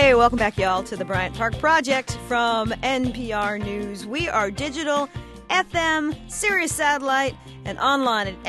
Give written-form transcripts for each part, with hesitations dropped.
Hey, welcome back, y'all, to the Bryant Park Project from NPR News. We are digital, FM, Sirius Satellite, and online at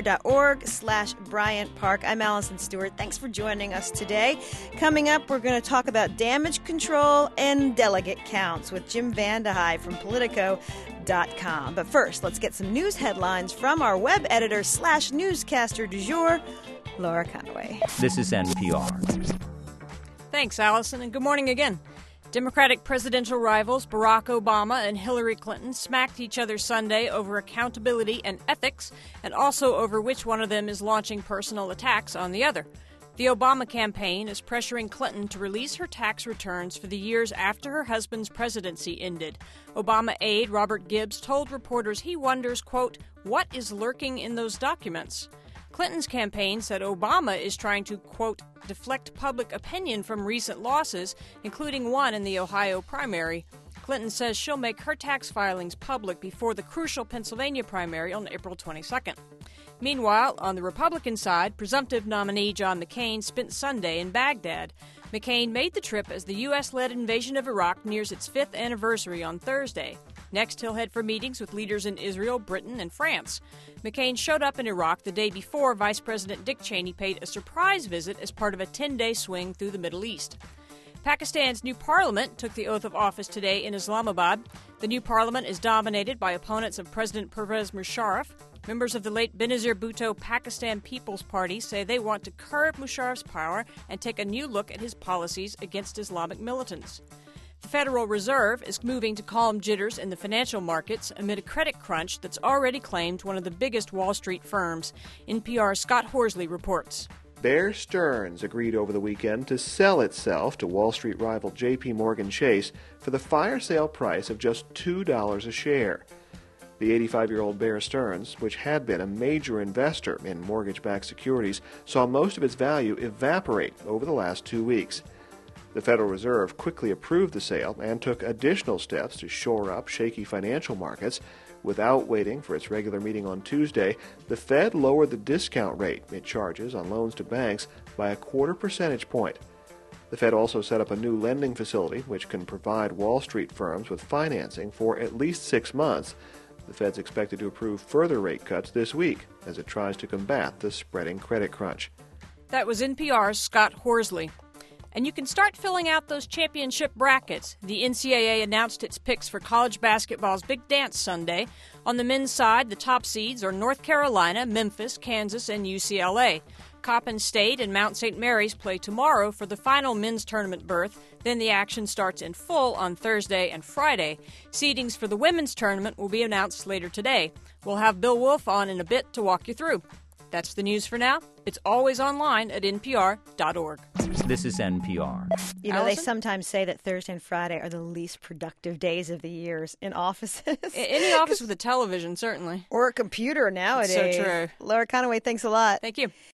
npr.org/Bryant Park. I'm Allison Stewart. Thanks for joining us today. Coming up, we're going to talk about damage control and delegate counts with Jim Vandehei from Politico.com. But first, let's get some news headlines from our web editor/newscaster du jour, Laura Conaway. This is NPR. Thanks, Allison, and good morning again. Democratic presidential rivals Barack Obama and Hillary Clinton smacked each other Sunday over accountability and ethics, and also over which one of them is launching personal attacks on the other. The Obama campaign is pressuring Clinton to release her tax returns for the years after her husband's presidency ended. Obama aide Robert Gibbs told reporters he wonders, quote, what is lurking in those documents? Clinton's campaign said Obama is trying to, quote, deflect public opinion from recent losses, including one in the Ohio primary. Clinton says she'll make her tax filings public before the crucial Pennsylvania primary on April 22nd. Meanwhile, on the Republican side, presumptive nominee John McCain spent Sunday in Baghdad. McCain made the trip as the U.S.-led invasion of Iraq nears its 5th anniversary on Thursday. Next, he'll head for meetings with leaders in Israel, Britain, and France. McCain showed up in Iraq the day before Vice President Dick Cheney paid a surprise visit as part of a 10-day swing through the Middle East. Pakistan's new parliament took the oath of office today in Islamabad. The new parliament is dominated by opponents of President Pervez Musharraf. Members of the late Benazir Bhutto Pakistan People's Party say they want to curb Musharraf's power and take a new look at his policies against Islamic militants. The Federal Reserve is moving to calm jitters in the financial markets amid a credit crunch that's already claimed one of the biggest Wall Street firms. NPR's Scott Horsley reports. Bear Stearns agreed over the weekend to sell itself to Wall Street rival J.P. Morgan Chase for the fire sale price of just $2 a share. The 85-year-old Bear Stearns, which had been a major investor in mortgage-backed securities, saw most of its value evaporate over the last 2 weeks. The Federal Reserve quickly approved the sale and took additional steps to shore up shaky financial markets. Without waiting for its regular meeting on Tuesday, the Fed lowered the discount rate it charges on loans to banks by 0.25 percentage point. The Fed also set up a new lending facility which can provide Wall Street firms with financing for at least 6 months. The Fed's expected to approve further rate cuts this week as it tries to combat the spreading credit crunch. That was NPR's Scott Horsley. And you can start filling out those championship brackets. The NCAA announced its picks for college basketball's Big Dance Sunday. On the men's side, the top seeds are North Carolina, Memphis, Kansas, and UCLA. Coppin State and Mount St. Mary's play tomorrow for the final men's tournament berth. Then the action starts in full on Thursday and Friday. Seedings for the women's tournament will be announced later today. We'll have Bill Wolf on in a bit to walk you through. That's the news for now. It's always online at npr.org. This is NPR. You know, Allison? they sometimes say that Thursday and Friday are the least productive days of the years in offices. Any office with a television, certainly. Or a computer nowadays. So true. Laura Conaway, thanks a lot. Thank you.